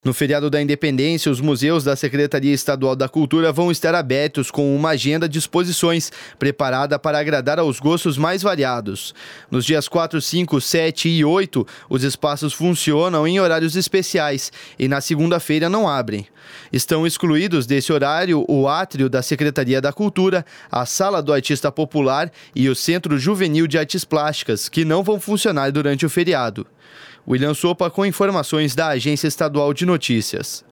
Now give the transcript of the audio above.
No feriado da Independência, os museus da Secretaria Estadual da Cultura vão estar abertos com uma agenda de exposições preparada para agradar aos gostos mais variados. Nos dias 4, 5, 7 e 8, os espaços funcionam em horários especiais e na segunda-feira não abrem. Estão excluídos desse horário o átrio da Secretaria da Cultura, a Sala do Artista Popular e o Centro Juvenil de Artes Plásticas, que não vão funcionar durante o feriado. William Sopa com informações da Agência Estadual de Notícias.